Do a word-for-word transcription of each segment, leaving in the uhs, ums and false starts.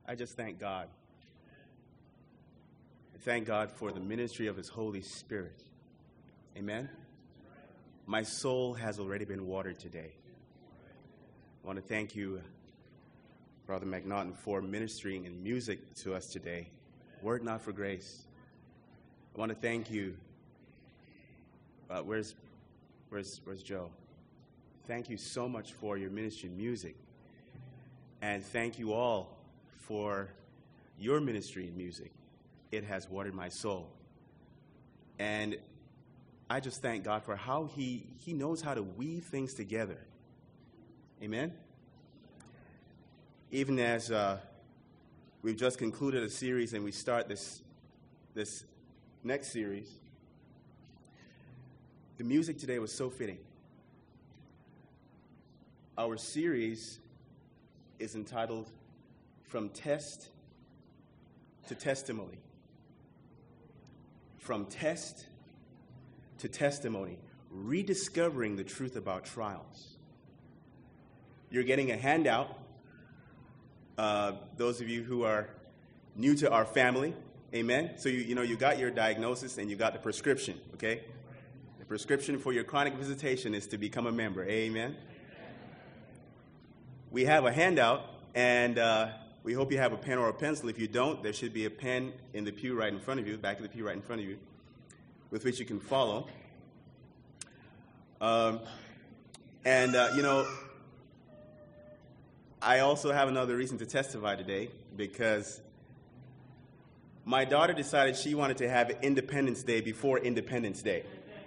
I just thank God. I thank God for the ministry of His Holy Spirit. Amen? My soul has already been watered today. I want to thank you, Brother McNaughton, for ministering in music to us today. Word not for grace. I want to thank you. Uh, where's, where's, where's Joe? Thank you so much for your ministry in music. And thank you all for your ministry in music. It has watered my soul. And I just thank God for how he, he knows how to weave things together. Amen? Even as uh, we've just concluded a series and we start this, this next series, the music today was so fitting. Our series is entitled From Test to Testimony. From Test to Testimony. Rediscovering the truth about trials. You're getting a handout. Uh, those of you who are new to our family, amen? So, you, you know, you got your diagnosis and you got the prescription, okay? The prescription for your chronic visitation is to become a member, amen? We have a handout, and uh, we hope you have a pen or a pencil. If you don't, there should be a pen in the pew right in front of you, back of the pew right in front of you, with which you can follow. Um, and, uh, you know, I also have another reason to testify today, because my daughter decided she wanted to have Independence Day before Independence Day.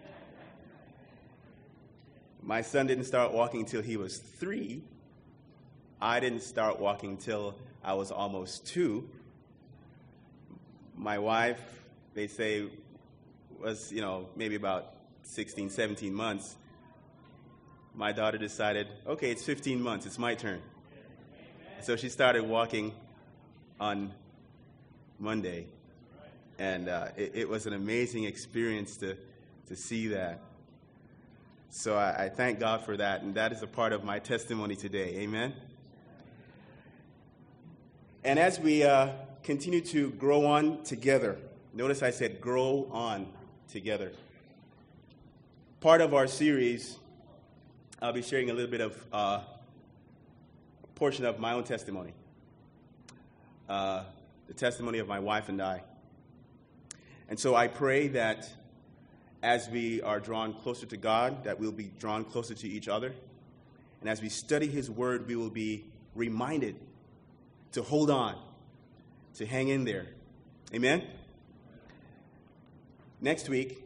My son didn't start walking until he was three. I didn't start walking until I was almost two. My wife, they say, was, you know, maybe about sixteen, seventeen months. My daughter decided, okay, it's fifteen months, it's my turn. So she started walking on Monday. And uh, it, it was an amazing experience to, to see that. So I, I thank God for that, and that is a part of my testimony today. Amen? And as we uh, continue to grow on together, notice I said grow on together. Part of our series, I'll be sharing a little bit of uh, a portion of my own testimony, uh, the testimony of my wife and I. And so I pray that as we are drawn closer to God, that we'll be drawn closer to each other. And as we study His Word, we will be reminded to hold on, to hang in there. Amen? Next week,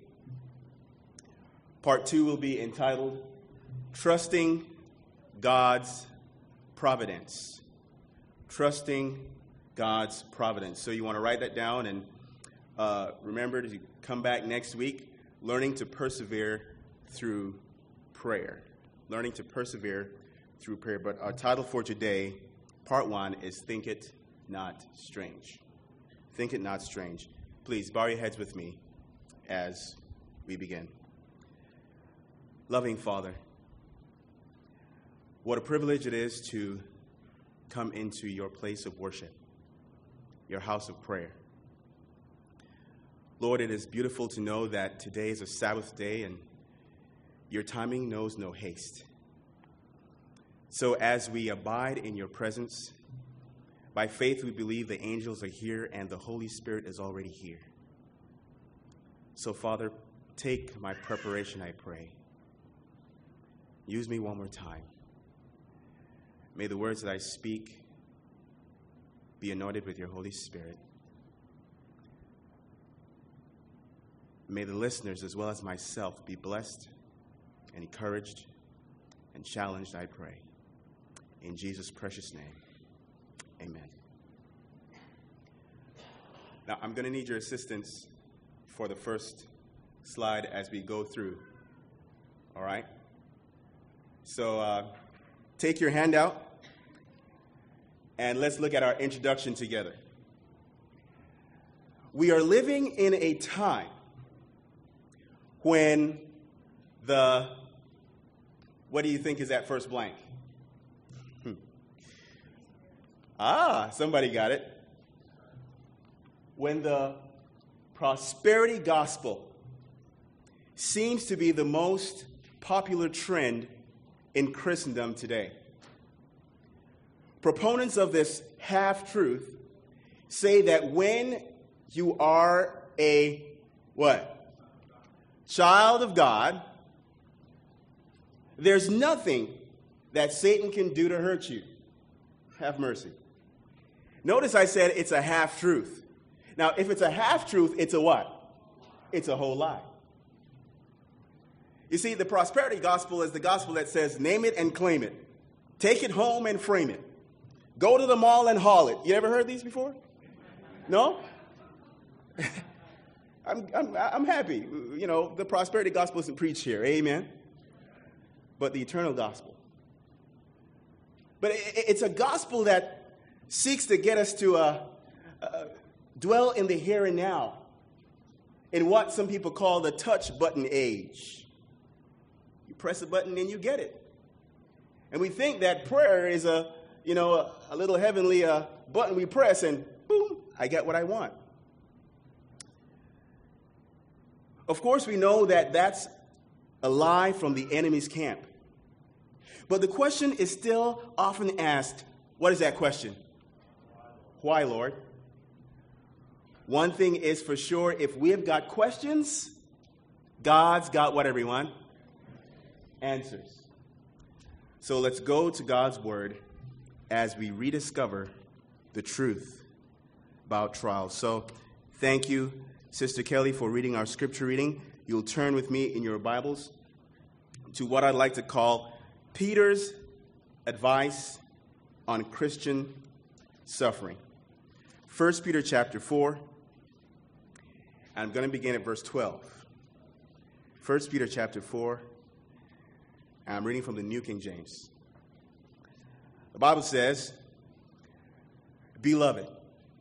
part two will be entitled, Trusting God's Providence. Trusting God's Providence. So you want to write that down and uh, remember to come back next week, learning to persevere through prayer. Learning to persevere through prayer. But our title for today, part one, is Think It Not Strange. Think It Not Strange. Please bow your heads with me as we begin. Loving Father, what a privilege it is to come into your place of worship, your house of prayer. Lord, it is beautiful to know that today is a Sabbath day and your timing knows no haste. So as we abide in your presence, by faith we believe the angels are here and the Holy Spirit is already here. So Father, take my preparation, I pray. Use me one more time. May the words that I speak be anointed with your Holy Spirit. May the listeners as well as myself be blessed and encouraged and challenged, I pray. In Jesus' precious name, amen. Now, I'm going to need your assistance for the first slide as we go through, all right? So uh, take your handout, and let's look at our introduction together. We are living in a time when the, what do you think is that first blank? Hmm. Ah, somebody got it. When the prosperity gospel seems to be the most popular trend in Christendom today. Proponents of this half-truth say that when you are a, what? Child of God, there's nothing that Satan can do to hurt you. Have mercy. Notice I said it's a half-truth. Now, if it's a half-truth, it's a what? It's a whole lie. You see, the prosperity gospel is the gospel that says, name it and claim it. Take it home and frame it. Go to the mall and haul it. You ever heard these before? No? I'm, I'm, I'm happy. You know, the prosperity gospel isn't preached here. Amen? But the eternal gospel. But it, it's a gospel that seeks to get us to uh, uh, dwell in the here and now, in what some people call the touch button age. You press a button and you get it. And we think that prayer is a, you know, a, a little heavenly uh, button we press and boom, I get what I want. Of course, we know that that's a lie from the enemy's camp. But the question is still often asked, what is that question? Why, Lord? One thing is for sure, if we have got questions, God's got what, everyone? Answers. So let's go to God's word as we rediscover the truth about trials. So thank you, Sister Kelly, for reading our scripture reading. You'll turn with me in your Bibles to what I'd like to call Peter's advice on Christian suffering. First Peter chapter four, and I'm going to begin at verse twelve. First Peter chapter four, and I'm reading from the New King James. The Bible says, Beloved,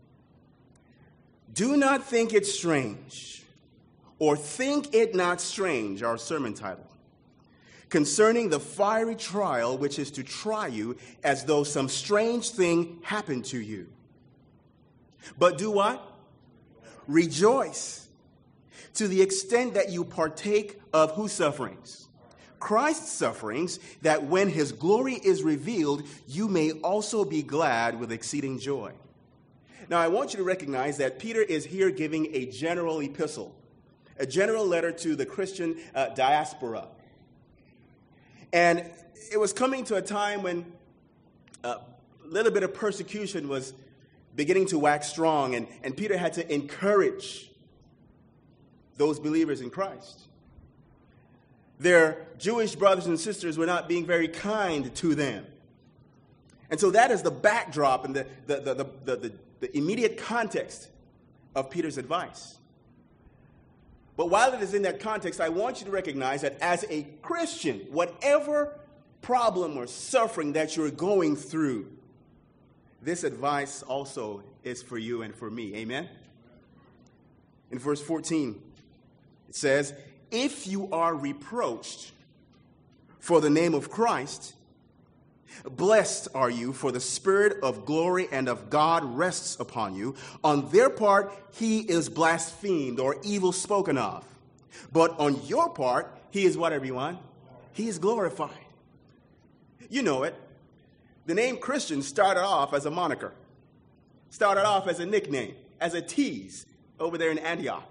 do not think it strange, or think it not strange, our sermon title, concerning the fiery trial which is to try you as though some strange thing happened to you. But do what? Rejoice to the extent that you partake of whose sufferings? Christ's sufferings, that when his glory is revealed, you may also be glad with exceeding joy. Now, I want you to recognize that Peter is here giving a general epistle, a general letter to the Christian uh, diaspora. And it was coming to a time when a little bit of persecution was beginning to wax strong, and, and Peter had to encourage those believers in Christ. Their Jewish brothers and sisters were not being very kind to them. And so that is the backdrop and the, the, the, the, the, the, the immediate context of Peter's advice. But while it is in that context, I want you to recognize that as a Christian, whatever problem or suffering that you're going through, this advice also is for you and for me. Amen? In verse fourteen, it says, if you are reproached for the name of Christ, blessed are you, for the Spirit of glory and of God rests upon you. On their part, he is blasphemed or evil spoken of. But on your part, he is what, everyone? He is glorified. You know it. The name Christian started off as a moniker, started off as a nickname, as a tease over there in Antioch.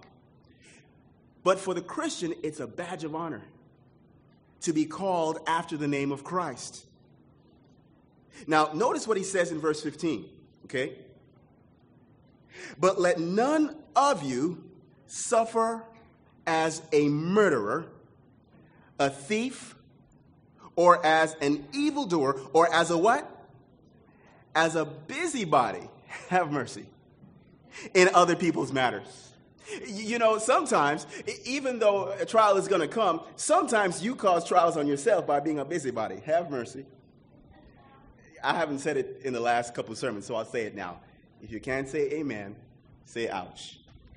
But for the Christian, it's a badge of honor to be called after the name of Christ. Now, notice what he says in verse fifteen, okay? But let none of you suffer as a murderer, a thief, or as an evildoer, or as a what? As a busybody, have mercy, in other people's matters. You know, sometimes, even though a trial is going to come, sometimes you cause trials on yourself by being a busybody. Have mercy. I haven't said it in the last couple of sermons, so I'll say it now. If you can't say amen, say ouch.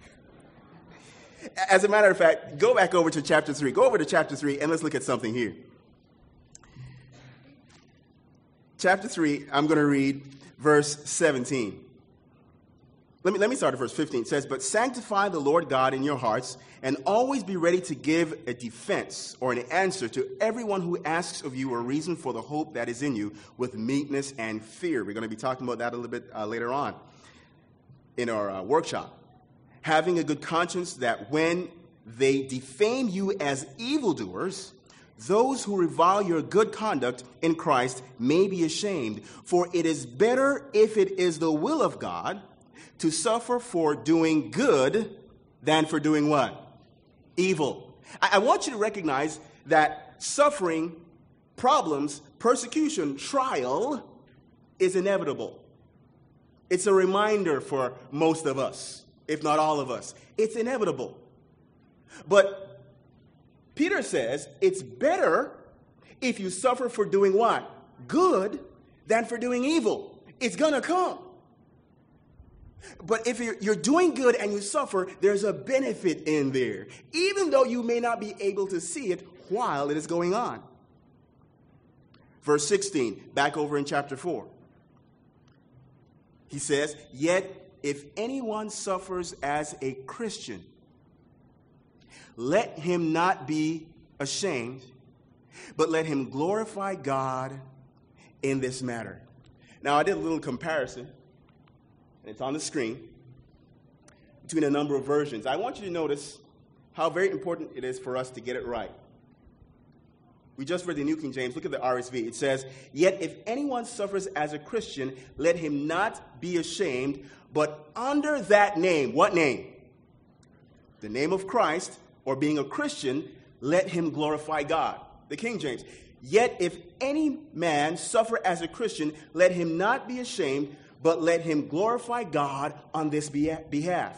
As a matter of fact, go back over to chapter three. Go over to chapter three, and let's look at something here. chapter three, I'm going to read verse seventeen. Let me, let me start at verse fifteen. It says, "But sanctify the Lord God in your hearts, and always be ready to give a defense or an answer to everyone who asks of you a reason for the hope that is in you with meekness and fear." We're going to be talking about that a little bit uh, later on in our uh, workshop. "Having a good conscience, that when they defame you as evildoers, those who revile your good conduct in Christ may be ashamed. For it is better, if it is the will of God, to suffer for doing good than for doing what? Evil." I, I want you to recognize that suffering, problems, persecution, trial is inevitable. It's a reminder for most of us, if not all of us. It's inevitable. But Peter says it's better if you suffer for doing what? Good than for doing evil. It's going to come. But if you're, you're doing good and you suffer, there's a benefit in there, even though you may not be able to see it while it is going on. Verse sixteen, back over in chapter four. He says, "Yet if anyone suffers as a Christian, let him not be ashamed, but let him glorify God in this matter." Now, I did a little comparison, and it's on the screen, between a number of versions. I want you to notice how very important it is for us to get it right. We just read the New King James. Look at the R S V. It says, "Yet if anyone suffers as a Christian, let him not be ashamed, but under that name," what name? The name of Christ, or being a Christian, let him glorify God. The King James. "Yet if any man suffer as a Christian, let him not be ashamed, but let him glorify God on this behalf."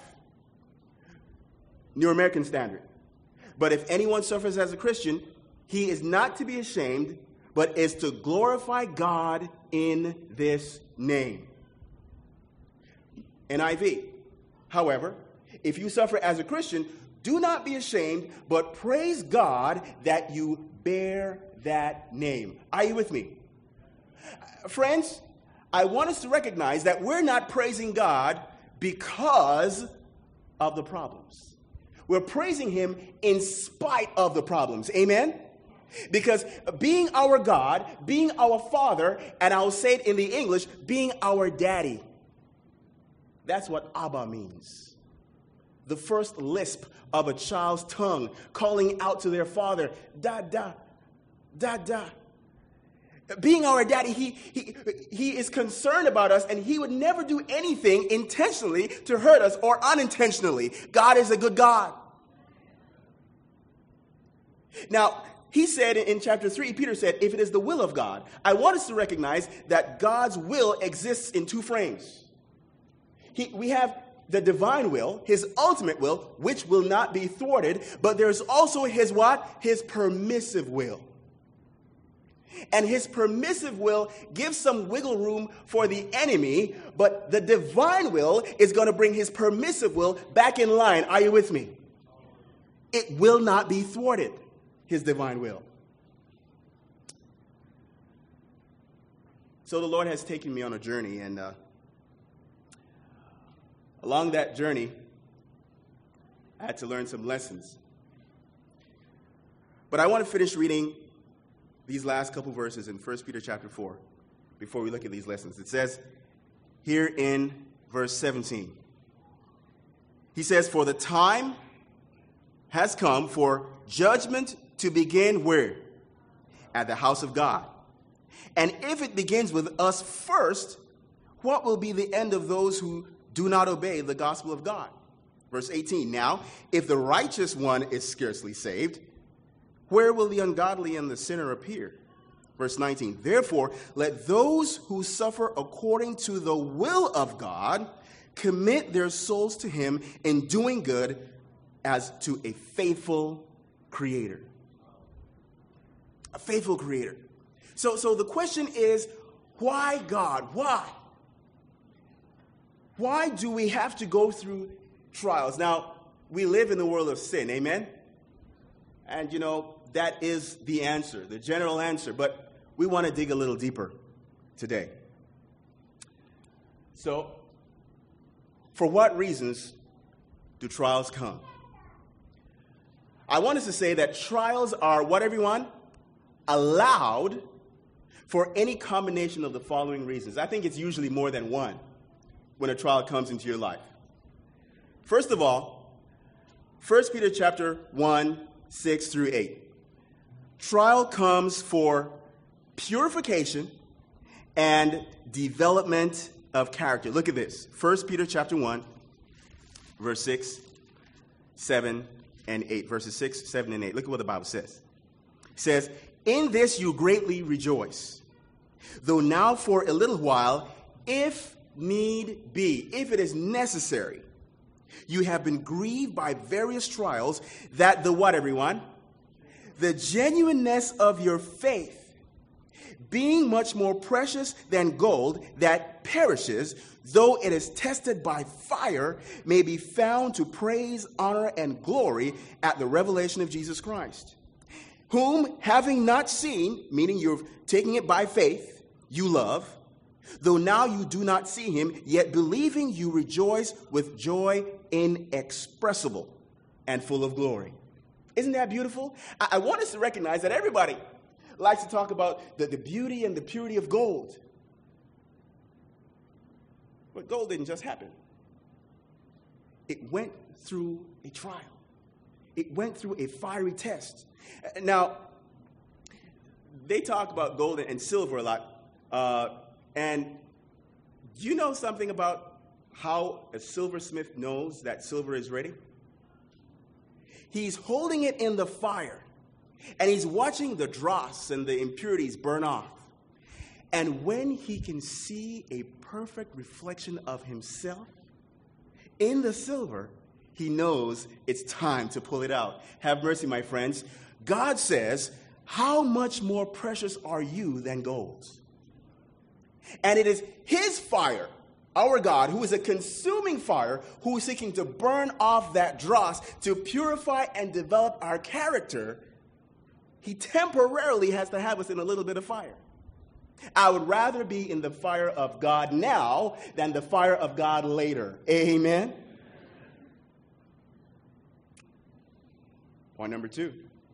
New American Standard. "But if anyone suffers as a Christian, he is not to be ashamed, but is to glorify God in this name." N I V. "However, if you suffer as a Christian, do not be ashamed, but praise God that you bear that name." Are you with me? Friends, I want us to recognize that we're not praising God because of the problems. We're praising him in spite of the problems. Amen? Because being our God, being our Father, and I'll say it in the English, being our Daddy, that's what Abba means. The first lisp of a child's tongue, calling out to their father, da, da, da, da. Being our daddy, he, he, he is concerned about us, and he would never do anything intentionally to hurt us or unintentionally. God is a good God. Now, he said in chapter three, Peter said, if it is the will of God, I want us to recognize that God's will exists in two frames. He, we have the divine will, his ultimate will, which will not be thwarted, but there's also his what? His permissive will. And his permissive will gives some wiggle room for the enemy, but the divine will is going to bring his permissive will back in line. Are you with me? It will not be thwarted, his divine will. So the Lord has taken me on a journey, and uh, along that journey, I had to learn some lessons. But I want to finish reading these last couple verses in First Peter chapter four before we look at these lessons. It says here in verse seventeen, he says, for the time has come for judgment to begin where? At the house of God. And if it begins with us first, what will be the end of those who do not obey the gospel of God? Verse eighteen, now, if the righteous one is scarcely saved, where will the ungodly and the sinner appear? Verse nineteen, therefore, let those who suffer according to the will of God commit their souls to him in doing good as to a faithful creator. A faithful creator. So, so the question is, why God? Why? Why do we have to go through trials? Now, we live in the world of sin, amen? And, you know, that is the answer, the general answer. But we want to dig a little deeper. today. So, for what reasons do trials come? I want us to say that trials are what, everyone? Allowed for any combination of the following reasons. I think it's usually more than one when a trial comes into your life. First of all, First Peter chapter one, six through eight. Trial comes for purification and development of character. Look at this. First Peter chapter one, verse six, seven, and eight. Verses six, seven, and eight. Look at what the Bible says. It says, "In this you greatly rejoice, though now for a little while, if need be, if it is necessary, you have been grieved by various trials, that the what, everyone? The genuineness of your faith, being much more precious than gold that perishes, though it is tested by fire, may be found to praise, honor, and glory at the revelation of Jesus Christ, whom, having not seen," meaning you're taking it by faith, "you love, though now you do not see him, yet believing you rejoice with joy inexpressible and full of glory." Isn't that beautiful? I, I want us to recognize that everybody likes to talk about the, the beauty and the purity of gold. But gold didn't just happen. It went through a trial. It went through a fiery test. Now, they talk about gold and silver a lot. Uh, and do you know something about how a silversmith knows that silver is ready? He's holding it in the fire, and he's watching the dross and the impurities burn off. And when he can see a perfect reflection of himself in the silver, he knows it's time to pull it out. Have mercy, my friends. God says, "How much more precious are you than gold?" And it is his fire, our God, who is a consuming fire, who is seeking to burn off that dross, to purify and develop our character. He temporarily has to have us in a little bit of fire. I would rather be in the fire of God now than the fire of God later. Amen? Point number two.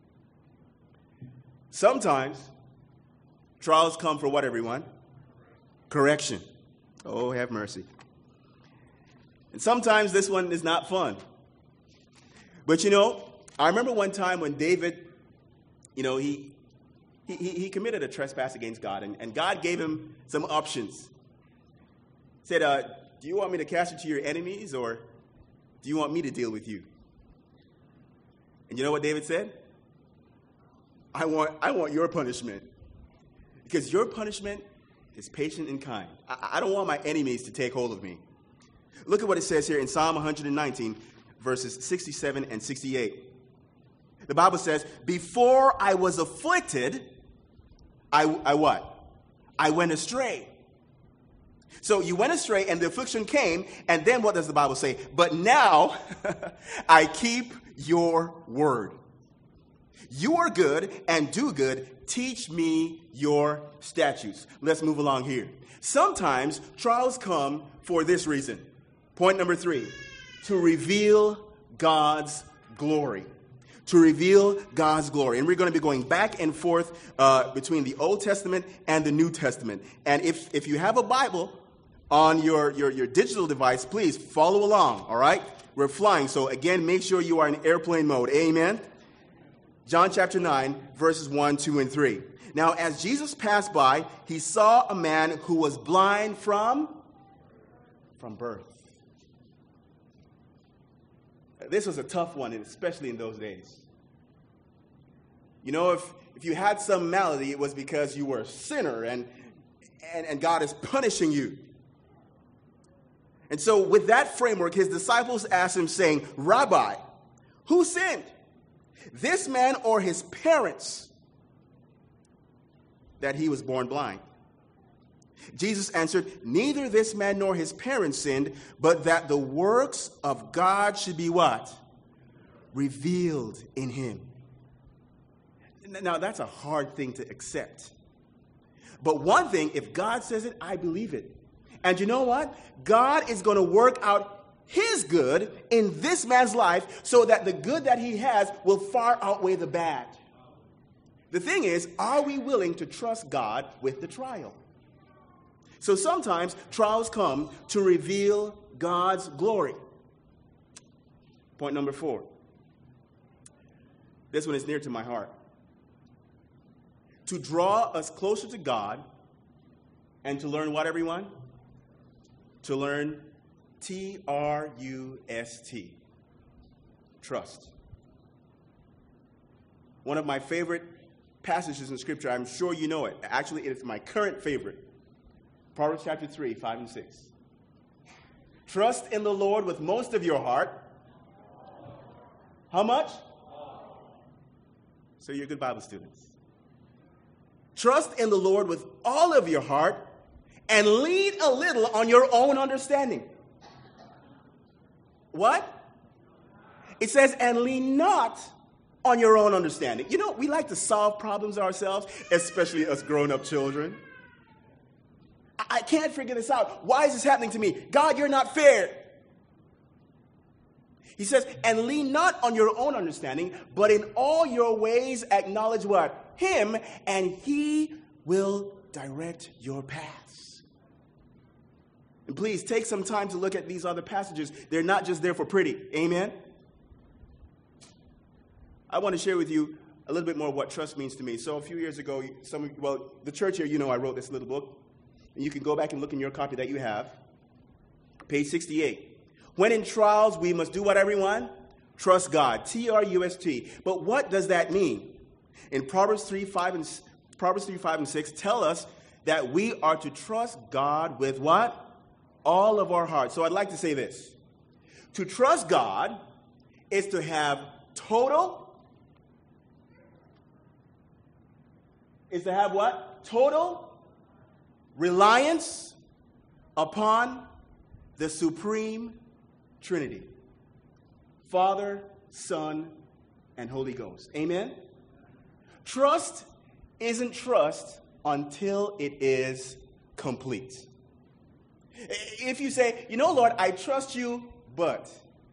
Sometimes trials come for what, everyone? Correction. Oh, have mercy. And sometimes this one is not fun. But you know, I remember one time when David, you know, he he, he committed a trespass against God, and, and God gave him some options. He said, uh, do you want me to cast you to your enemies, or do you want me to deal with you? And you know what David said? I want, I want your punishment, because your punishment is patient and kind. I, I don't want my enemies to take hold of me. Look at what it says here in Psalm one nineteen, verses sixty-seven and sixty-eight. The Bible says, "Before I was afflicted, I, I what? I went astray." So you went astray and the affliction came, and then what does the Bible say? "But now I keep your word. You are good and do good. Teach me your statutes." Let's move along here. Sometimes trials come for this reason. Point number three, to reveal God's glory. To reveal God's glory. And we're going to be going back and forth uh, between the Old Testament and the New Testament. And if, if you have a Bible on your, your, your digital device, please follow along, all right? We're flying, so again, make sure you are in airplane mode. Amen? John chapter nine, verses one, two, and three. Now, as Jesus passed by, he saw a man who was blind from, from birth. This was a tough one, especially in those days. You know, if, if you had some malady, it was because you were a sinner and, and, and God is punishing you. And so with that framework, his disciples asked him, saying, "Rabbi, who sinned, this man or his parents, that he was born blind?" Jesus answered, "Neither this man nor his parents sinned, but that the works of God should be" what? Revealed in him. Now, that's a hard thing to accept. But one thing, if God says it, I believe it. And you know what? God is going to work out his good in this man's life so that the good that he has will far outweigh the bad. The thing is, are we willing to trust God with the trial? So sometimes trials come to reveal God's glory. Point number four. This one is near to my heart. To draw us closer to God and to learn what, everyone? To learn T R U S T. Trust. One of my favorite passages in Scripture, I'm sure you know it. Actually, it's my current favorite. Proverbs chapter three, five and six. Trust in the Lord with most of your heart. How much? So you're good Bible students. Trust in the Lord with all of your heart and lean a little on your own understanding. What? It says, and lean not on your own understanding. You know, we like to solve problems ourselves, especially us grown-up children. I can't figure this out. Why is this happening to me? God, you're not fair. He says, and lean not on your own understanding, but in all your ways acknowledge what? Him, and he will direct your paths. And please take some time to look at these other passages. They're not just there for pretty. Amen? I want to share with you a little bit more of what trust means to me. So a few years ago, some, well, the church here, you know I wrote this little book. And you can go back and look in your copy that you have. Page sixty-eight. When in trials, we must do what, everyone? Trust God. T R U S T. But what does that mean? In Proverbs three, five, and Proverbs three, five, and six tell us that we are to trust God with what? All of our heart. So I'd like to say this. To trust God is to have total, is to have what? Total reliance upon the supreme Trinity. Father, Son, and Holy Ghost. Amen? Trust isn't trust until it is complete. If you say, you know, Lord, I trust you, but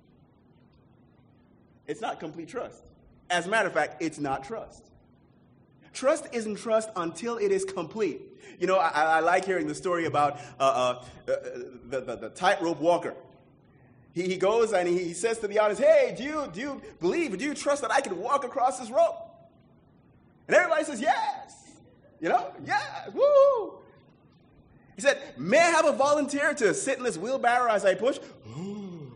it's not complete trust. As a matter of fact, it's not trust. Trust isn't trust until it is complete. You know, I, I like hearing the story about uh, uh, the, the, the tightrope walker. He, he goes and he says to the audience, hey, do you, do you believe, do you trust that I can walk across this rope? And everybody says, yes. You know, yes, woo. He said, may I have a volunteer to sit in this wheelbarrow as I push? Ooh.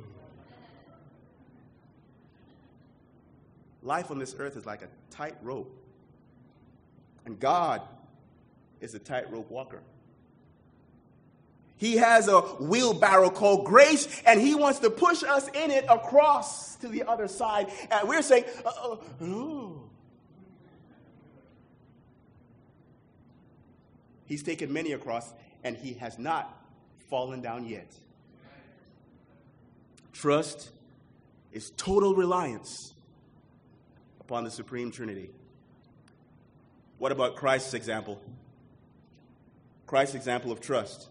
Life on this earth is like a tightrope. And God is a tightrope walker. He has a wheelbarrow called grace, and he wants to push us in it across to the other side. And we're saying, uh, oh. He's taken many across, and he has not fallen down yet. Trust is total reliance upon the Supreme Trinity. What about Christ's example? Christ's example of trust.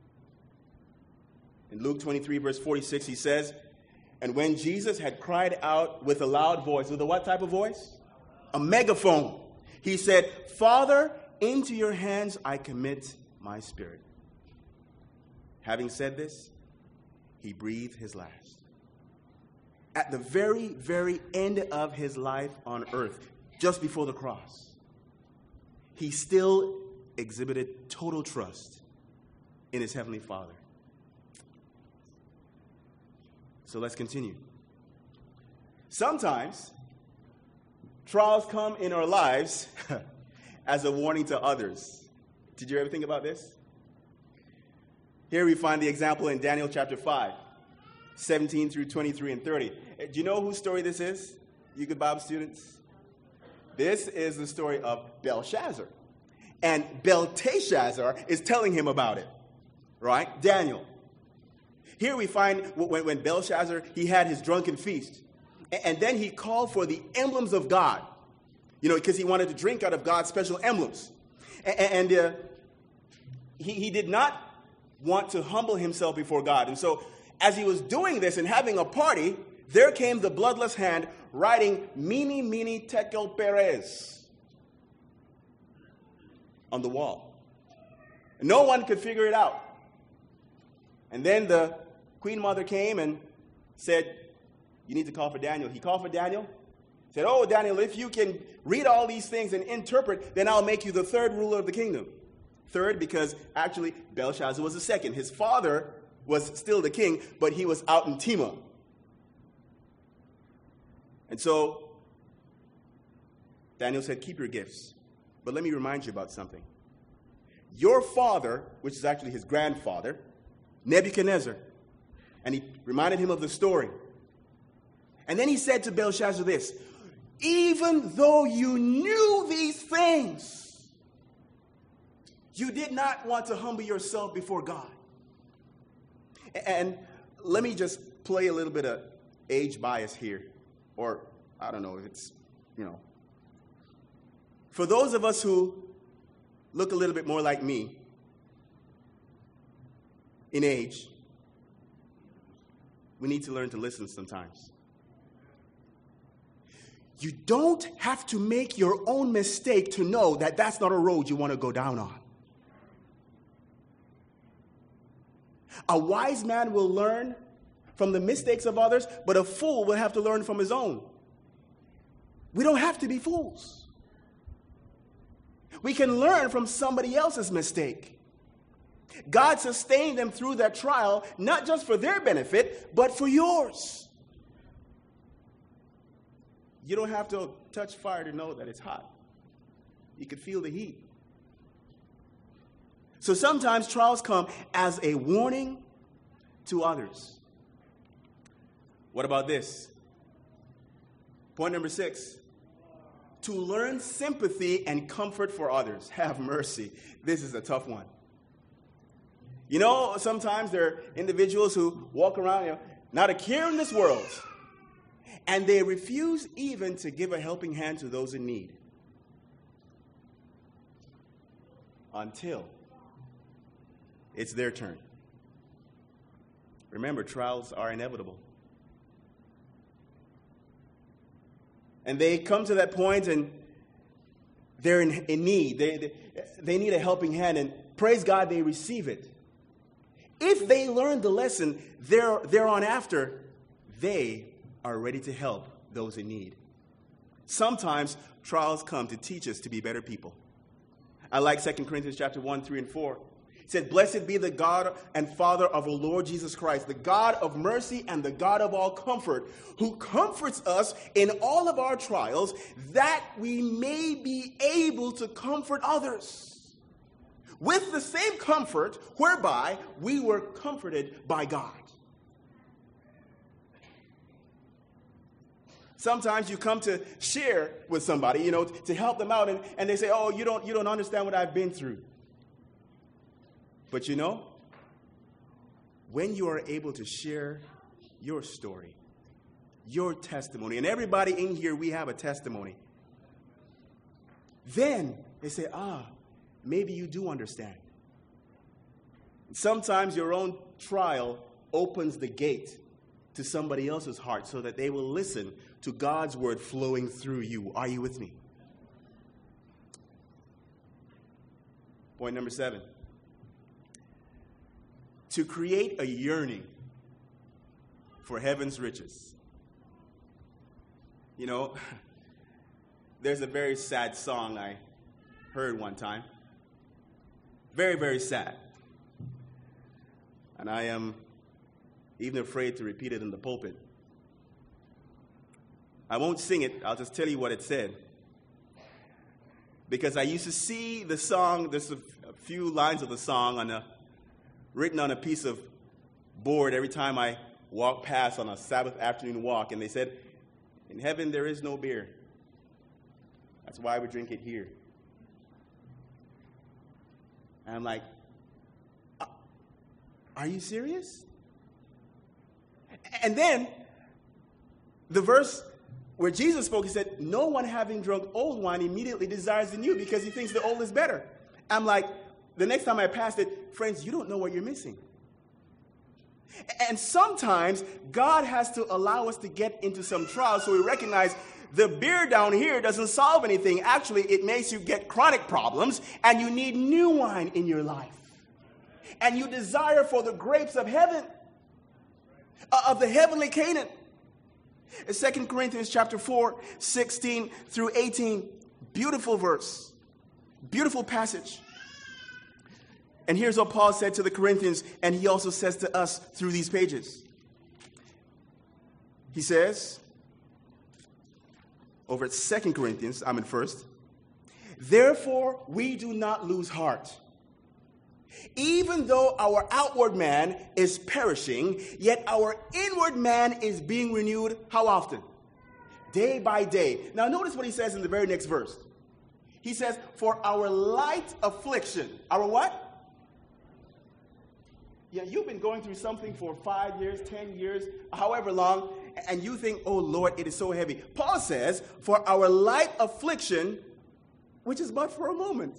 In Luke twenty-three, verse forty-six, he says, and when Jesus had cried out with a loud voice, with a what type of voice? A megaphone. He said, Father, into your hands I commit my spirit. Having said this, he breathed his last. At the very, very end of his life on earth, just before the cross, he still exhibited total trust in his heavenly Father. So let's continue. Sometimes trials come in our lives as a warning to others. Did you ever think about this? Here we find the example in Daniel chapter five, seventeen through twenty-three and thirty. Do you know whose story this is, you good Bible students? This is the story of Belshazzar. And Belteshazzar is telling him about it, right? Daniel. Here we find when, when Belshazzar, he had his drunken feast. And then he called for the emblems of God, you know, because he wanted to drink out of God's special emblems. And, and uh, he, he did not want to humble himself before God. And so as he was doing this and having a party, there came the bloodless hand writing Mene, Mene, Tekel, Perez on the wall. No one could figure it out. And then the Queen Mother came and said, you need to call for Daniel. He called for Daniel. Said, oh, Daniel, if you can read all these things and interpret, then I'll make you the third ruler of the kingdom. Third, because actually Belshazzar was the second. His father was still the king, but he was out in Timon. And so Daniel said, keep your gifts. But let me remind you about something. Your father, which is actually his grandfather, Nebuchadnezzar, and he reminded him of the story. And then he said to Belshazzar this, even though you knew these things, you did not want to humble yourself before God. And let me just play a little bit of age bias here. Or, I don't know if it's, you know. For those of us who look a little bit more like me in age, we need to learn to listen sometimes. You don't have to make your own mistake to know that that's not a road you want to go down on. A wise man will learn from the mistakes of others, but a fool will have to learn from his own. We don't have to be fools. We can learn from somebody else's mistake. God sustained them through that trial, not just for their benefit, but for yours. You don't have to touch fire to know that it's hot. You can feel the heat. So sometimes trials come as a warning to others. What about this? Point number six. To learn sympathy and comfort for others. Have mercy. This is a tough one. You know, sometimes there are individuals who walk around, you know, not a care in this world. And they refuse even to give a helping hand to those in need. Until it's their turn. Remember, trials are inevitable. And they come to that point and they're in, in need. They, they, they need a helping hand, and praise God, they receive it. If they learn the lesson they're, they're on after, they are ready to help those in need. Sometimes trials come to teach us to be better people. I like Second Corinthians chapter one, three, and four. It said, blessed be the God and Father of our Lord Jesus Christ, the God of mercy and the God of all comfort, who comforts us in all of our trials, that we may be able to comfort others with the same comfort whereby we were comforted by God. Sometimes you come to share with somebody, you know, to help them out, and, and they say, oh, you don't, you don't understand what I've been through. But you know, when you are able to share your story, your testimony, and everybody in here, we have a testimony, then they say, ah, maybe you do understand. Sometimes your own trial opens the gate to somebody else's heart so that they will listen to God's word flowing through you. Are you with me? Point number seven. To create a yearning for heaven's riches. You know, there's a very sad song I heard one time. Very, very sad. And I am even afraid to repeat it in the pulpit. I won't sing it. I'll just tell you what it said. Because I used to see the song, there's a, a few lines of the song on a, written on a piece of board every time I walk past on a Sabbath afternoon walk. And they said, in heaven there is no beer. That's why we drink it here. And I'm like, are you serious? And then the verse where Jesus spoke, he said, no one having drunk old wine immediately desires the new because he thinks the old is better. I'm like, the next time I passed it, friends, you don't know what you're missing. And sometimes God has to allow us to get into some trials so we recognize the beer down here doesn't solve anything. Actually, it makes you get chronic problems, and you need new wine in your life. And you desire for the grapes of heaven, of the heavenly Canaan. In Second Corinthians chapter four, sixteen through eighteen, beautiful verse, beautiful passage. And here's what Paul said to the Corinthians, and he also says to us through these pages. He says, over at Second Corinthians, I'm in first, therefore we do not lose heart. Even though our outward man is perishing, yet our inward man is being renewed how often? Day by day. Now notice what he says in the very next verse. He says, for our light affliction. Our what? Yeah, you've been going through something for five years, ten years, however long, and you think, oh Lord, it is so heavy. Paul says, for our light affliction, which is but for a moment,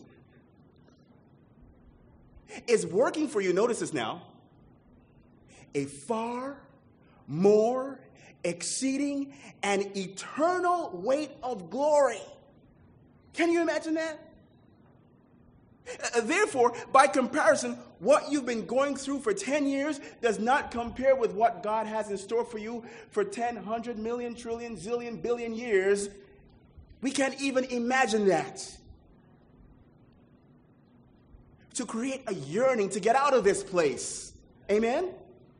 is working for you, notice this now, a far more exceeding and eternal weight of glory. Can you imagine that? Uh, therefore, by comparison, what you've been going through for ten years does not compare with what God has in store for you for ten, hundred, million, trillion, zillion, billion years. We can't even imagine that. To create a yearning to get out of this place. Amen?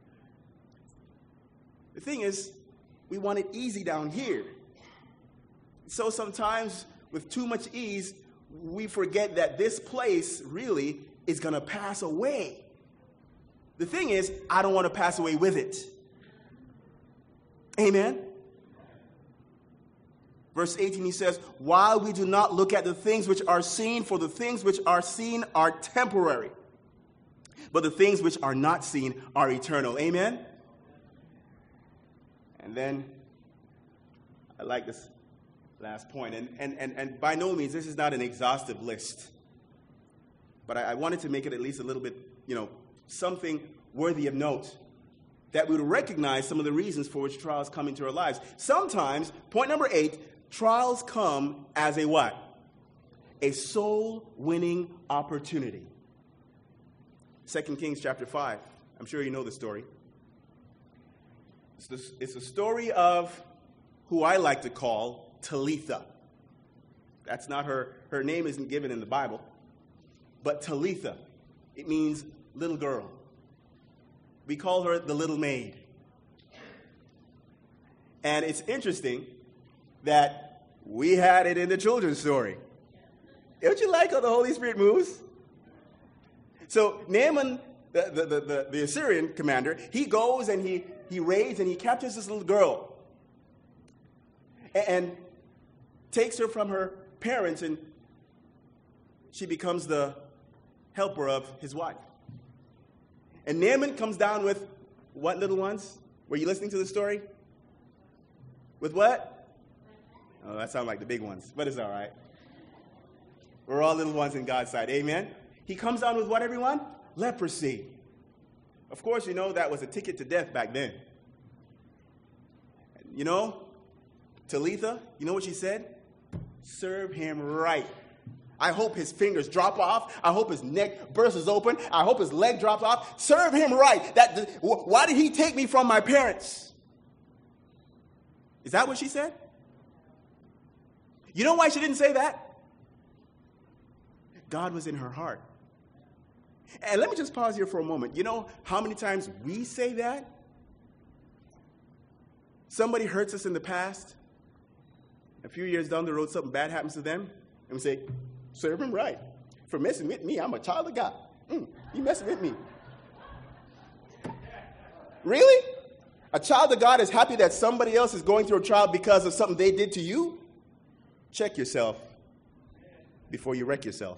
The thing is, we want it easy down here. So sometimes, with too much ease, we forget that this place really is going to pass away. The thing is, I don't want to pass away with it. Amen? Verse eighteen, he says, while we do not look at the things which are seen, for the things which are seen are temporary, but the things which are not seen are eternal. Amen? And then, I like this last point, and, and, and, and by no means, this is not an exhaustive list, but I, I wanted to make it at least a little bit, you know, something worthy of note, that we would recognize some of the reasons for which trials come into our lives. Sometimes, point number eight, trials come as a what? A soul-winning opportunity. Second Kings chapter five. I'm sure you know the story. It's, the, it's a story of who I like to call Talitha. That's not her, her name isn't given in the Bible. But Talitha, it means little girl. We call her the little maid. And it's interesting that we had it in the children's story. Don't you like how the Holy Spirit moves? So Naaman, the, the, the, the, the Assyrian commander, he goes and he, he raids and he captures this little girl. And, and takes her from her parents, and she becomes the helper of his wife. And Naaman comes down with what little ones? Were you listening to the story? With what? Oh, that sounds like the big ones, but it's all right. We're all little ones in God's sight. Amen? He comes down with what, everyone? Leprosy. Of course, you know that was a ticket to death back then. You know, Talitha, you know what she said? Serve him right. I hope his fingers drop off. I hope his neck bursts open. I hope his leg drops off. Serve him right. That, why did he take me from my parents? Is that what she said? You know why she didn't say that? God was in her heart. And let me just pause here for a moment. You know how many times we say that? Somebody hurts us in the past. A few years down the road, something bad happens to them. And we say, serve him right. For messing with me, I'm a child of God. Mm, you messing with me. Really? A child of God is happy that somebody else is going through a trial because of something they did to you? Check yourself before you wreck yourself.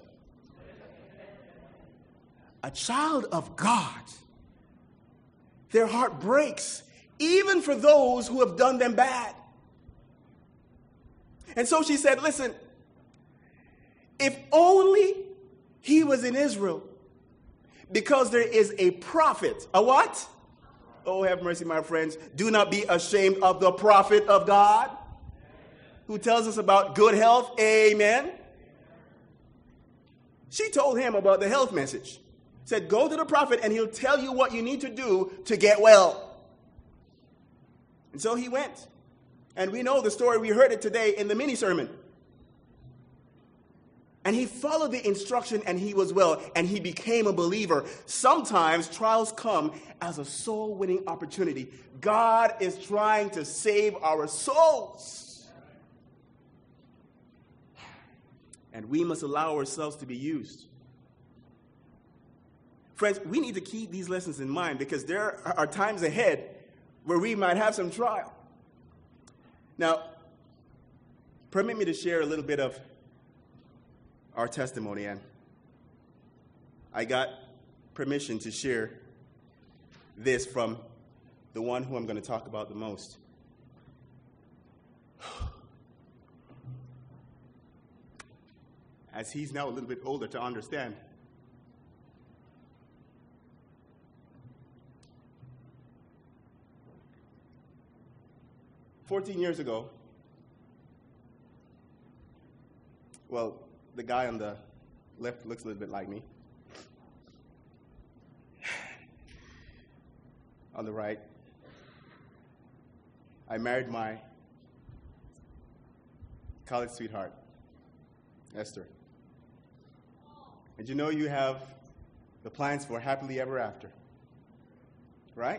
A child of God, their heart breaks, even for those who have done them bad. And so she said, listen, if only he was in Israel, Because there is a prophet. A what? Oh, have mercy, my friends. Do not be ashamed of the prophet of God who tells us about good health. Amen. She told him about the health message. Said, go to the prophet and he'll tell you what you need to do to get well. And so he went. And we know the story. We heard it today in the mini sermon. And he followed the instruction and he was well. And he became a believer. Sometimes trials come as a soul-winning opportunity. God is trying to save our souls. And we must allow ourselves to be used. Friends, we need to keep these lessons in mind because there are times ahead where we might have some trial. Now, permit me to share a little bit of our testimony. And I got permission to share this from the one who I'm going to talk about the most. As he's now a little bit older to understand. Fourteen years ago, well, the guy on the left looks a little bit like me. On the right, I married my college sweetheart, Esther. And you know you have the plans for happily ever after, right?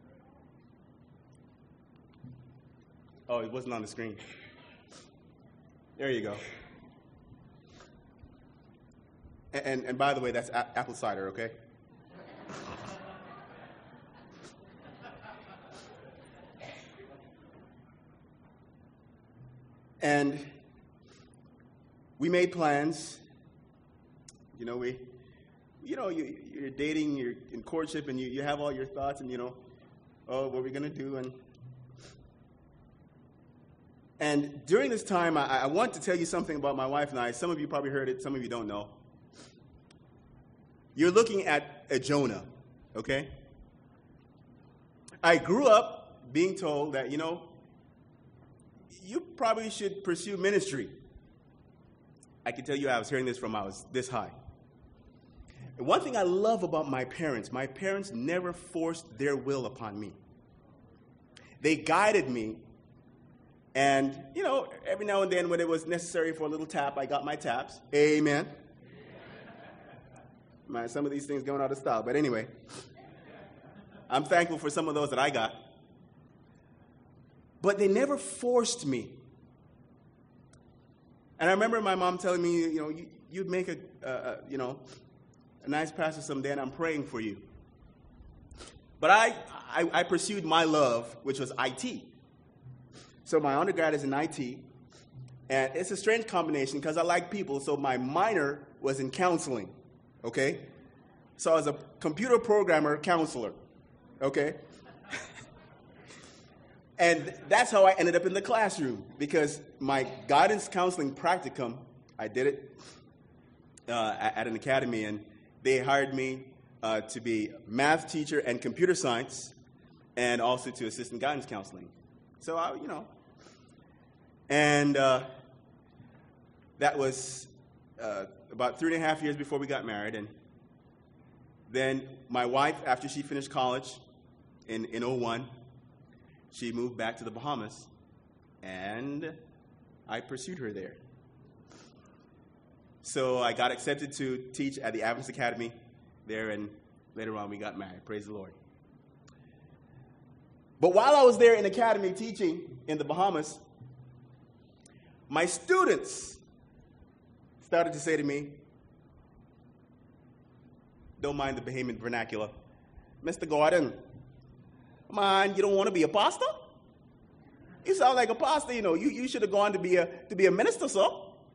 Oh, it wasn't on the screen. There you go. And, and, and by the way, that's a- apple cider, okay? And we made plans. You know, we, you know, you, you're dating, you're in courtship, and you, you have all your thoughts, and you know, oh, what are we gonna do? And and during this time, I, I want to tell you something about my wife and I. Some of you probably heard it. Some of you don't know. You're looking at a Jonah, okay? I grew up being told that, you know, you probably should pursue ministry. I can tell you I was hearing this from I was this high. And one thing I love about my parents, my parents never forced their will upon me. They guided me. And, you know, every now and then when it was necessary for a little tap, I got my taps. Amen. Man, some of these things going out of style. But anyway, I'm thankful for some of those that I got. But they never forced me. And I remember my mom telling me, you know, you, you'd make a, uh, you know, a nice pastor someday, and I'm praying for you. But I, I, I pursued my love, which was I T. So my undergrad is in I T, and it's a strange combination because I like people, so my minor was in counseling, okay? So I was a computer programmer counselor, okay? And that's how I ended up in the classroom, because my guidance counseling practicum, I did it uh, at an academy, and they hired me uh, to be math teacher and computer science, and also to assist in guidance counseling. So, I, you know, and uh, that was uh, about three and a half years before we got married, and then my wife, after she finished college in, in oh one, she moved back to the Bahamas, and I pursued her there. So I got accepted to teach at the Adventist Academy there, and later on we got married. Praise the Lord. But while I was there in academy teaching in the Bahamas, my students started to say to me, don't mind the Bahamian vernacular, Mister Gordon, man, you don't want to be a pastor? You sound like a pastor, you know. You, you should have gone to be a to be a minister, sir.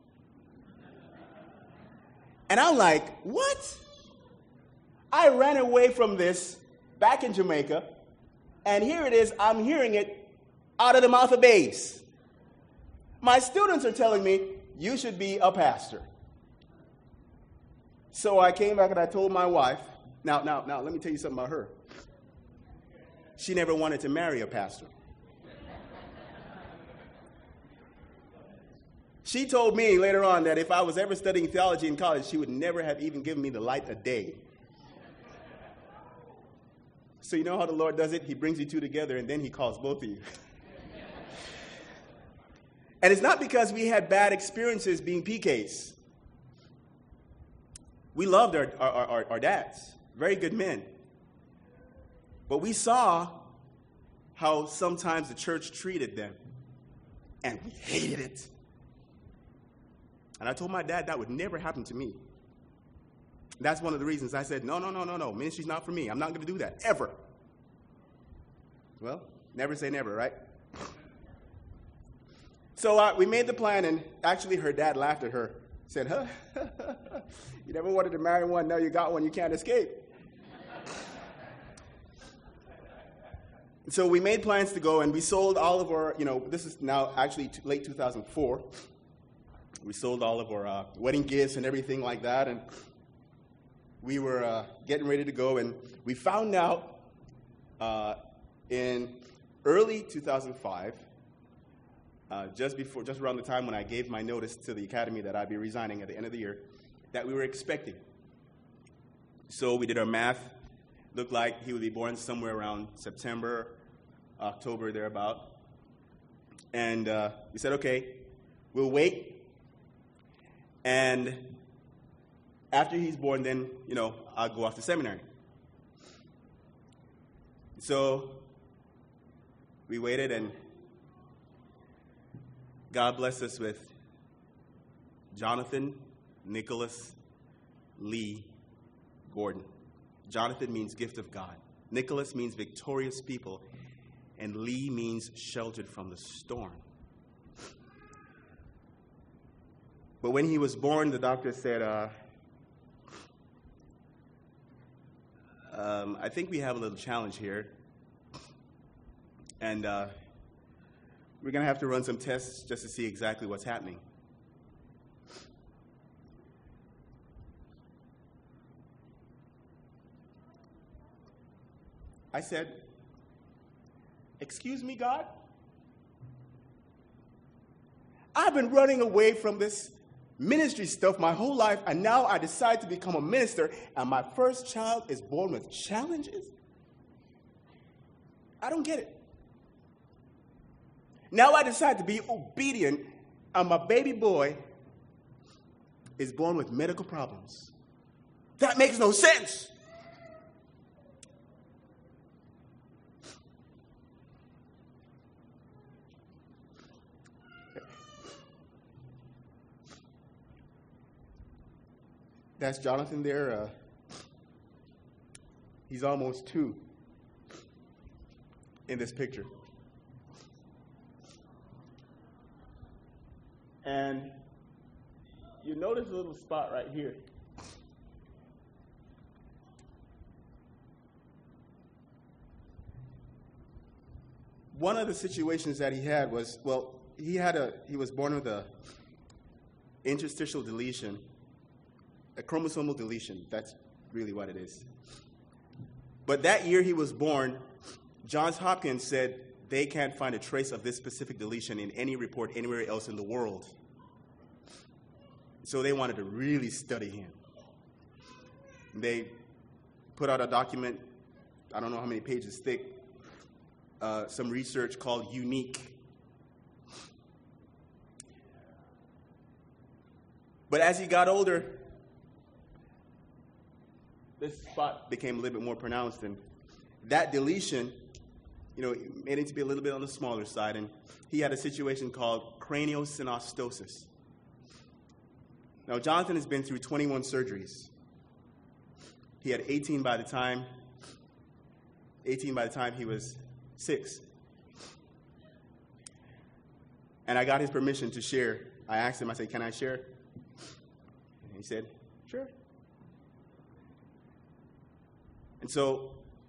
And I'm like, what? I ran away from this back in Jamaica, and here it is, I'm hearing it out of the mouth of babes. My students are telling me, you should be a pastor. So I came back and I told my wife, Now, now, now, let me tell you something about her. She never wanted to marry a pastor. She told me later on that if I was ever studying theology in college, she would never have even given me the light of day. So you know how the Lord does it? He brings you two together, and then he calls both of you. And it's not because we had bad experiences being P Ks. We loved our, our, our, our dads, very good men. But we saw how sometimes the church treated them, and we hated it. And I told my dad that would never happen to me. That's one of the reasons I said, no, no, no, no, no. Ministry's not for me. I'm not going to do that, ever. Well, never say never, right? So uh, we made the plan, and actually her dad laughed at her. Said, huh? You never wanted to marry one, now you got one, you can't escape. So we made plans to go, and we sold all of our, you know, this is now actually t- late two thousand four. We sold all of our uh, wedding gifts and everything like that, and we were uh, getting ready to go, and we found out uh, in early two thousand five, uh, just before, just around the time when I gave my notice to the academy that I'd be resigning at the end of the year, that we were expecting. So we did our math. Looked like he would be born somewhere around September, October, thereabout. And uh, we said, okay, we'll wait. And after he's born, then, you know, I'll go off to seminary. So we waited, and God blessed us with Jonathan Nicholas Lee Gordon. Jonathan means gift of God. Nicholas means victorious people. And Lee means sheltered from the storm. But when he was born, the doctor said, uh, um, I think we have a little challenge here. And uh, we're going to have to run some tests just to see exactly what's happening. I said, excuse me, God? I've been running away from this ministry stuff my whole life, and now I decide to become a minister, and my first child is born with challenges? I don't get it. Now I decide to be obedient, and my baby boy is born with medical problems. That makes no sense. That's Jonathan there. Uh, he's almost two in this picture. And you notice a little spot right here. One of the situations that he had was, well, he had a, he was born with a interstitial deletion, a chromosomal deletion. That's really what it is. But that year he was born, Johns Hopkins said they can't find a trace of this specific deletion in any report anywhere else in the world. So they wanted to really study him. They put out a document, I don't know how many pages thick, uh, some research called Unique. But as he got older, this spot became a little bit more pronounced, and that deletion, you know, made it to be a little bit on the smaller side, and he had a situation called craniosynostosis. Now, Jonathan has been through twenty-one surgeries. He had eighteen by the time, eighteen by the time he was six. And I got his permission to share. I asked him, I said, can I share? And he said, sure. And so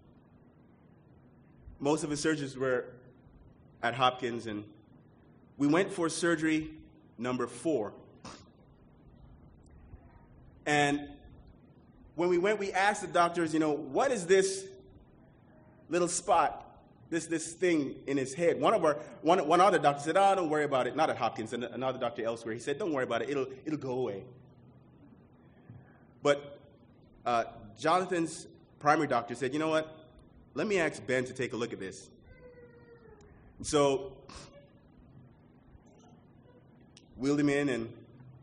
most of his surgeries were at Hopkins, and we went for surgery number four. And when we went, we asked the doctors, you know, what is this little spot, this this thing in his head? One of our one one other doctor said, oh, don't worry about it. Not at Hopkins, and another doctor elsewhere. He said, don't worry about it. It'll it'll go away. But uh, Jonathan's primary doctor said, you know what? Let me ask Ben to take a look at this. And so wheeled him in, and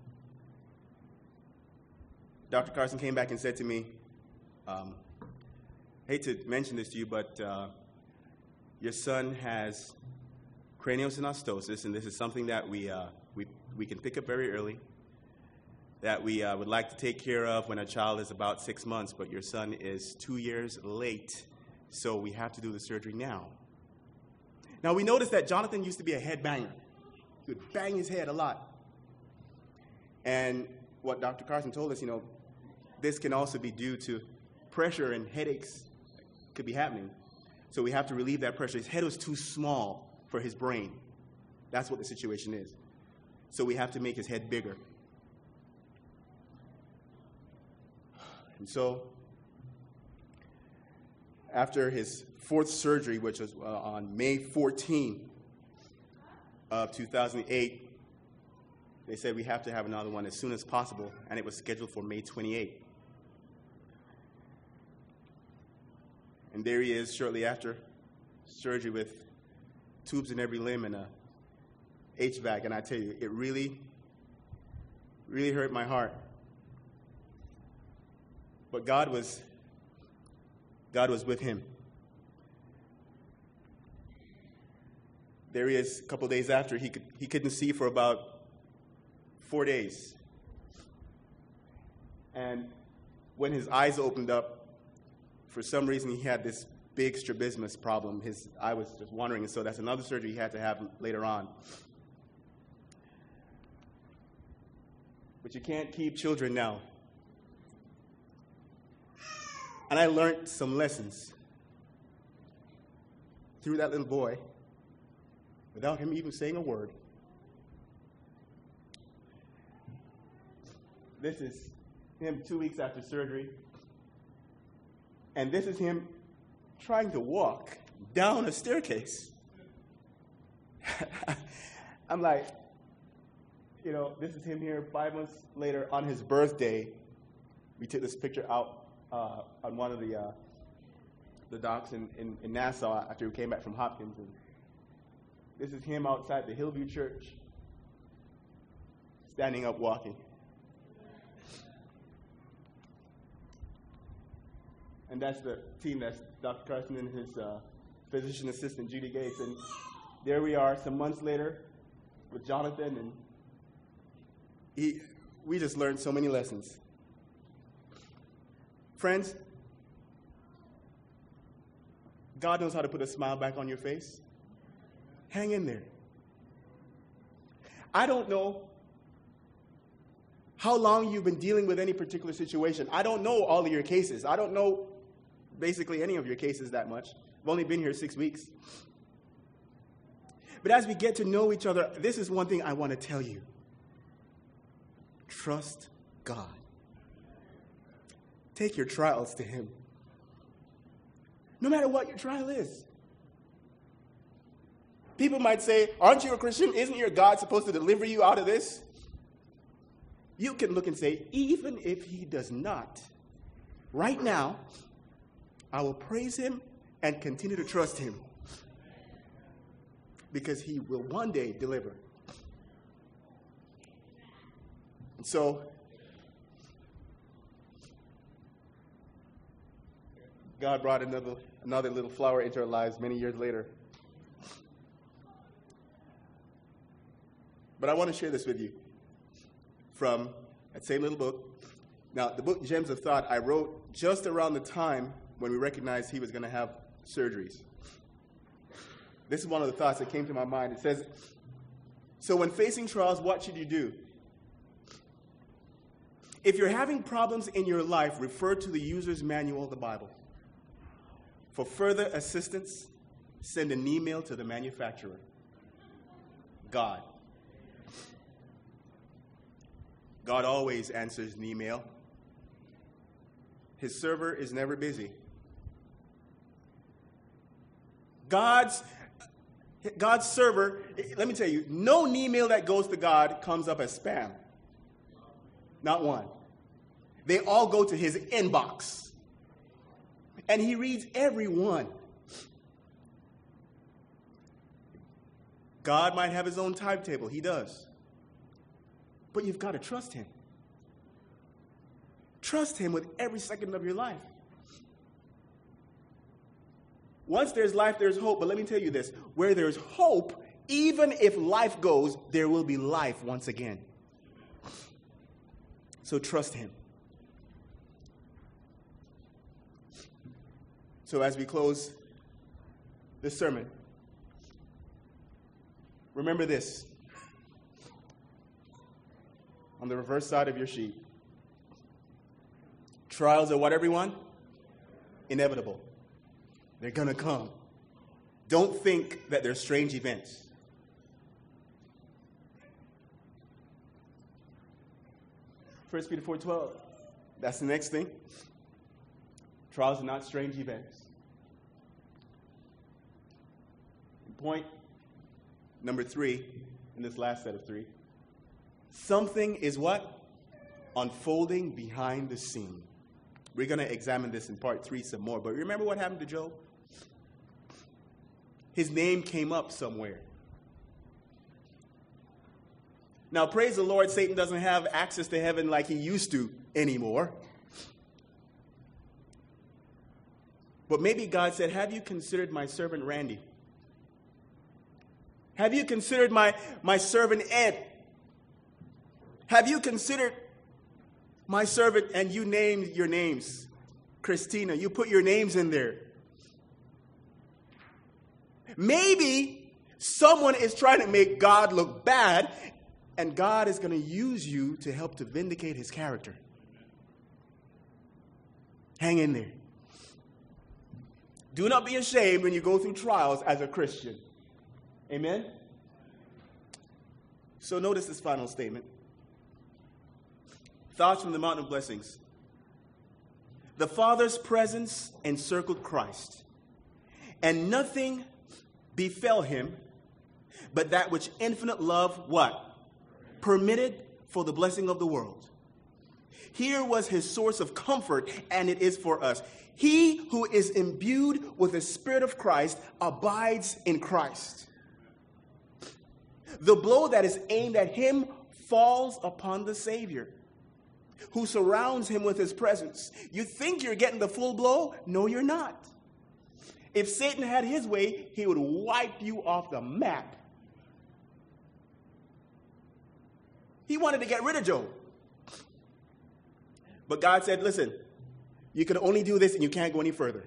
Doctor Carson came back and said to me, um, hate to mention this to you, but uh, your son has craniosynostosis, and this is something that we, uh, we, we can pick up very early, that we uh, would like to take care of when a child is about six months, but your son is two years late, so we have to do the surgery now. Now, we noticed that Jonathan used to be a head banger. He would bang his head a lot. And what Doctor Carson told us, you know, this can also be due to pressure and headaches could be happening. So we have to relieve that pressure. His head was too small for his brain. That's what the situation is. So we have to make his head bigger. And so after his fourth surgery, which was uh, on May fourteenth of two thousand eight, they said we have to have another one as soon as possible, and it was scheduled for May twenty-eighth. And there he is shortly after surgery with tubes in every limb and a H VAC, and I tell you, it really, really hurt my heart. But God was, God was with him. There he is a couple days after. He, could, he couldn't see for about four days. And when his eyes opened up, for some reason he had this big strabismus problem. His eye was just wandering, and so that's another surgery he had to have later on. But you can't keep children now. And I learned some lessons through that little boy without him even saying a word. This is him two weeks after surgery. And this is him trying to walk down a staircase. I'm like, you know, this is him here five months later on his birthday. We took this picture out uh, on one of the uh, the docks in, in, in Nassau after we came back from Hopkins. And this is him outside the Hillview Church, standing up walking. And that's the team. That's Doctor Carson and his uh, physician assistant, Judy Gates. And there we are some months later with Jonathan. And he, we just learned so many lessons. Friends, God knows how to put a smile back on your face. Hang in there. I don't know how long you've been dealing with any particular situation. I don't know all of your cases. I don't know basically any of your cases that much. I've only been here six weeks. But as we get to know each other, this is one thing I want to tell you. Trust God. Take your trials to him. No matter what your trial is. People might say, aren't you a Christian? Isn't your God supposed to deliver you out of this? You can look and say, even if he does not, right now, I will praise him and continue to trust him. Because he will one day deliver. And so, God brought another, another little flower into our lives many years later. But I want to share this with you from that same little book. Now, the book Gems of Thought I wrote just around the time when we recognized he was going to have surgeries. This is one of the thoughts that came to my mind. It says, so when facing trials, what should you do? If you're having problems in your life, refer to the user's manual of the Bible. For further assistance, send an email to the manufacturer. God. God always answers an email. his server is never busy. God's, God's server, let me tell you, no email that goes to God comes up as spam. Not one. They all go to his inbox. And he reads every one. God might have his own timetable. He does. But you've got to trust him. Trust him with every second of your life. Once there's life, there's hope. But let me tell you this. Where there's hope, even if life goes, there will be life once again. So trust him. So as we close this sermon, remember this. On the reverse side of your sheet. Trials are what, everyone? Inevitable. They're going to come. Don't think that they're strange events. First Peter four twelve. That's the next thing. Trials are not strange events. Point number three, in this last set of three. Something is what? Unfolding behind the scene. We're going to examine this in part three some more. But remember what happened to Job? His name came up somewhere. Now, praise the Lord, Satan doesn't have access to heaven like he used to anymore. But maybe God said, have you considered my servant Randy? Have you considered my, my servant Ed? Have you considered my servant, and you named your names? Christina, you put your names in there. Maybe someone is trying to make God look bad, and God is going to use you to help to vindicate his character. Hang in there. Do not be ashamed when you go through trials as a Christian. Amen? So notice this final statement. Thoughts from the Mountain of Blessings. The Father's presence encircled Christ, and nothing befell him but that which infinite love, what? Permitted for the blessing of the world. Here was his source of comfort, and it is for us. He who is imbued with the Spirit of Christ abides in Christ. The blow that is aimed at him falls upon the Savior, who surrounds him with his presence. You think you're getting the full blow? No, you're not. If Satan had his way, he would wipe you off the map. He wanted to get rid of Job. But God said, listen, you can only do this and you can't go any further.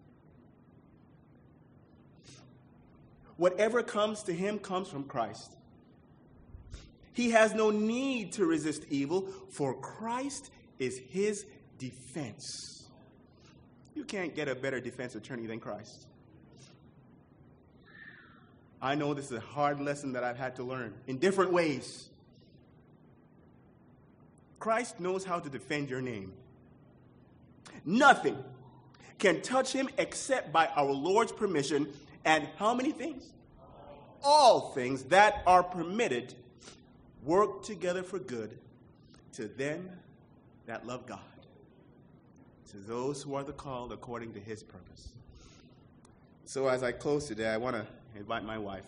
Whatever comes to him comes from Christ. He has no need to resist evil, for Christ is his defense. You can't get a better defense attorney than Christ. I know this is a hard lesson that I've had to learn in different ways. Christ knows how to defend your name. Nothing can touch him except by our Lord's permission. And how many things? All things that are permitted work together for good to them that love God, to those who are the called according to his purpose. So as I close today, I want to invite my wife.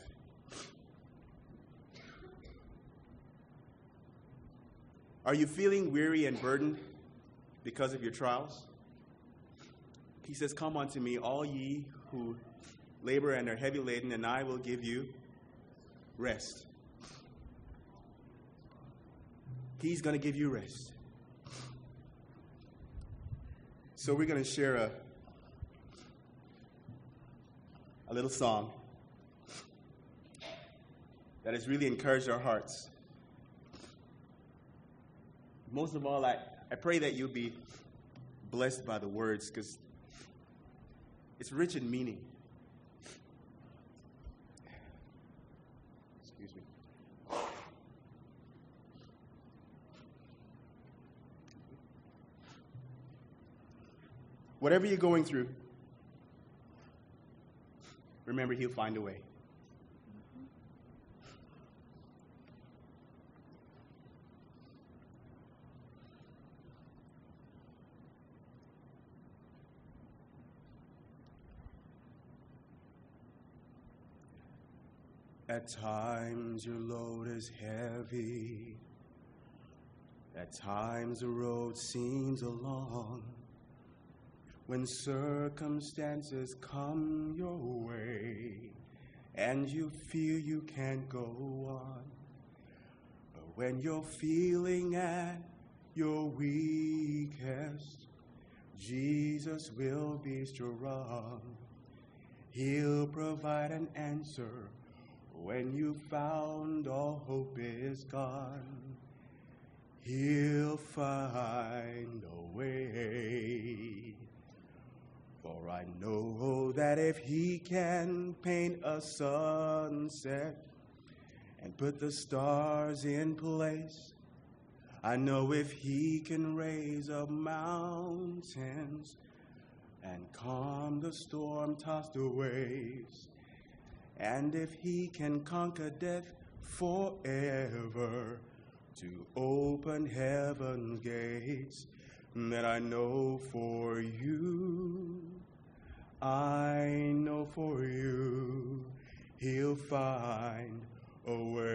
Are you feeling weary and burdened because of your trials? He says, come unto me, all ye who labor and are heavy laden, and I will give you rest. He's going to give you rest. So we're going to share a, a little song that has really encouraged our hearts. Most of all, I, I pray that you'll be blessed by the words, because it's rich in meaning. Excuse me. Whatever you're going through, remember, he'll find a way. At times your load is heavy. At times the road seems long. When circumstances come your way and you feel you can't go on. But when you're feeling at your weakest, Jesus will be strong. He'll provide an answer when you found all hope is gone. He'll find a way. For I know that if he can paint a sunset and put the stars in place, I know if he can raise up mountains and calm the storm-tossed waves, and if he can conquer death forever, to open heaven's gates, that I know for you, I know for you, he'll find a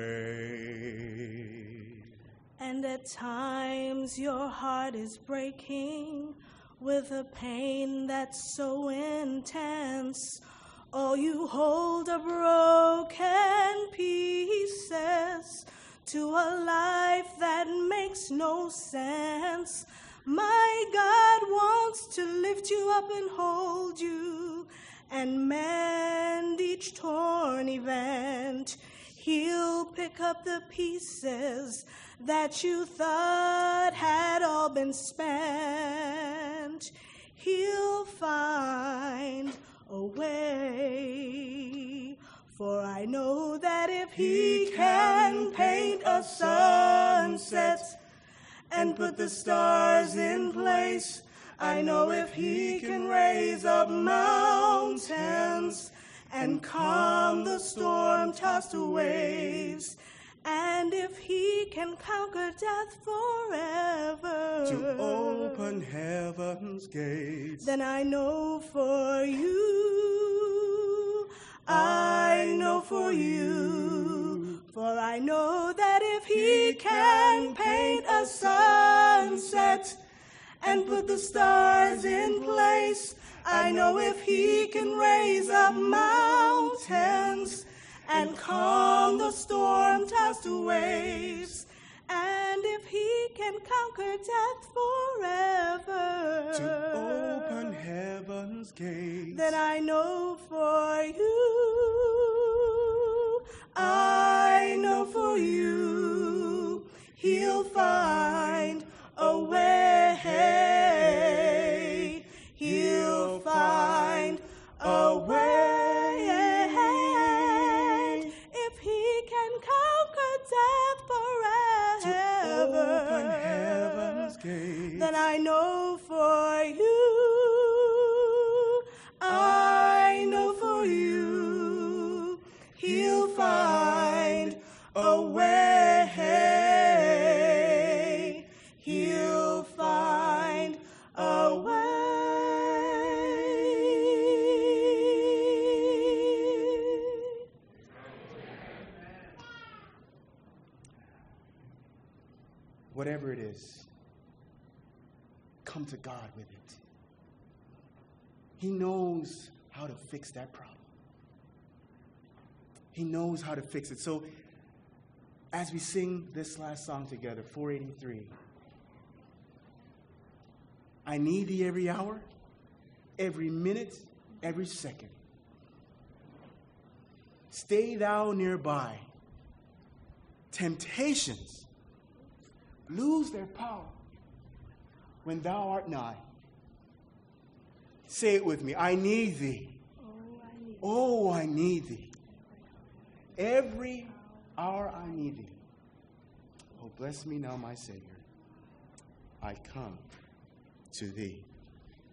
way. And at times your heart is breaking with a pain that's so intense. Oh, you hold a broken pieces to a life that makes no sense. My God wants to lift you up and hold you and mend each torn event. He'll pick up the pieces that you thought had all been spent. He'll find a way. For I know that if he can paint a sunset and put the stars in place, I know if he can raise up mountains and calm the storm-tossed waves, and if he can conquer death forever, to open heaven's gates, then I know for you, I know for you, for I know that if he can paint a sunset and put the stars in place, I know if he can raise up mountains and calm the storm-tossed waves, and if he can conquer death forever, to open heaven's gates, then I know for you, I know for you, he'll find a way. He'll find a way. If he can conquer death forever, to open heaven's gates, then I know for you, I know for you, he'll find a way. He'll find a way. Whatever it is, come to God with it. He knows how to fix that problem. He knows how to fix it. So as we sing this last song together, four eighty-three, I need thee every hour, every minute, every second. Stay thou nearby. Temptations lose their power when thou art nigh. Say it with me. I need thee. Oh, I need thee. Every hour I need thee. Oh, bless me now, my Savior. I come to thee.